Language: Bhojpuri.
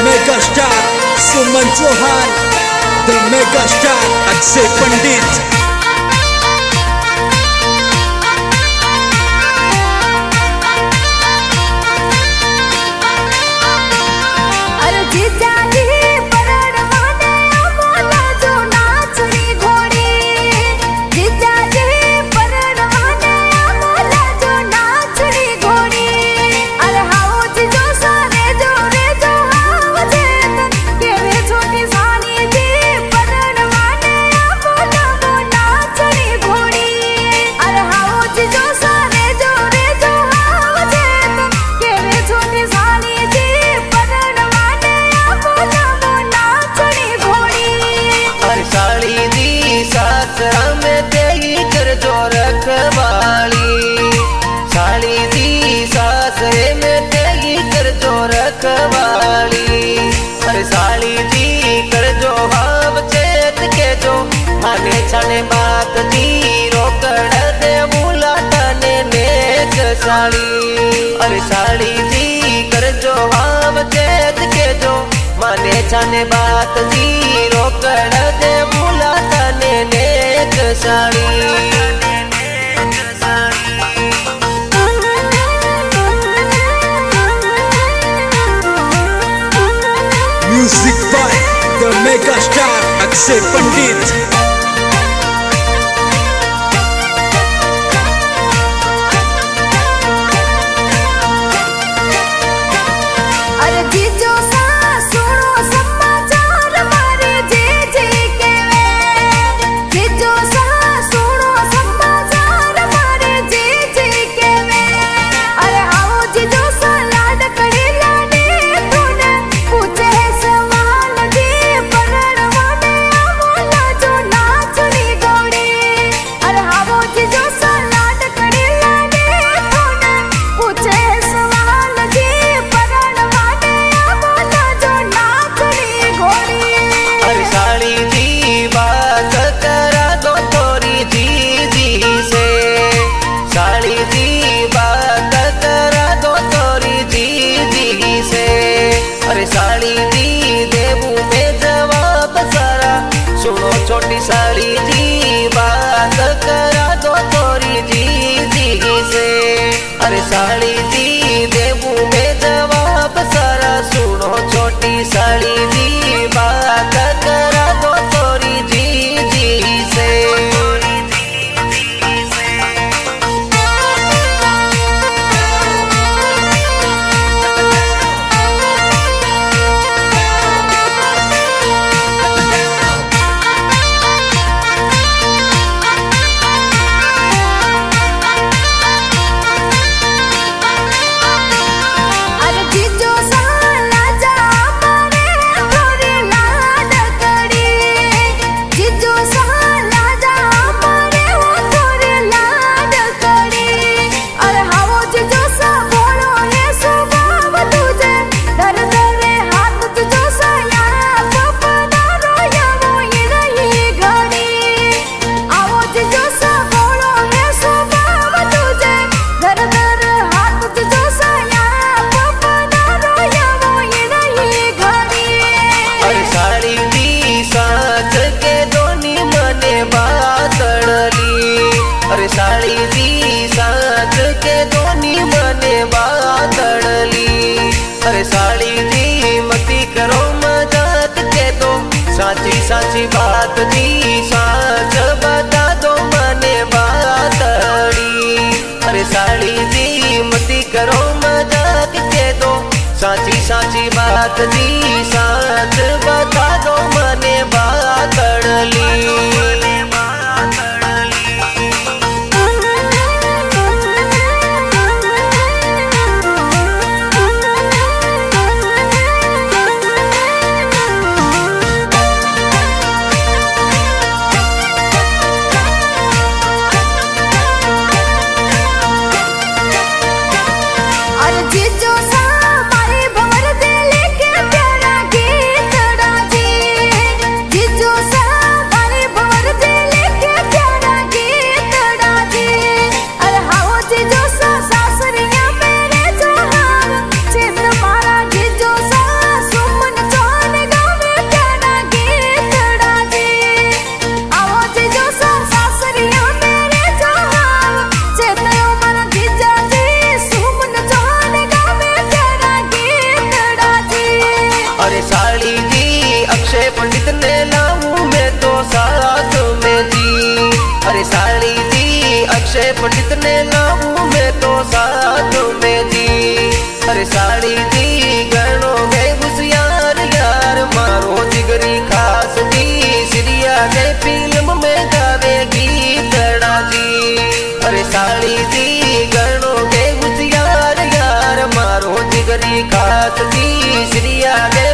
megastar Suman Chauhan, the megastar Akshay Pandit. अरे साली जी कर जो भाव चेत के जो माने छाने बात दी रोकड़ दे बुलाता ने नेक साली। अरे साली जी कर जो भाव चेत के जो माने छाने बात दी रोकड़ दे बुलाता ने नेक साली। Music by the megastar Akshay Pandit. अरे साली जी देवू में जवाब सारा सुनो छोटी साली जी बात करा दो तोरी जी से। अरे साली जी देवू में जवाब सारा सुनो छोटी साली जी बात करा दो तोरी जी से। अरे साली जी साथ के दोनी मने बातड़ली। अरे साली जी मती करो मजाक के दो साची साची बात दी साच बता दो मने बातड़ी। अरे साली जी मती करो मजाक के दो साची साची बात दी साच बता दो मने बातड़ली। जीजो सा मारे भंवर दे लेके प्यार जितने लाऊं मैं तो साथ में जी। अरे साड़ी दी गणों गए होशियार यार मारो जिगरी खास दी श्रिया गए फिल्म में गावेगी तड़ा जी। अरे साड़ी दी गणों गए होशियार यार मारो जिगरी खास दी श्रिया गए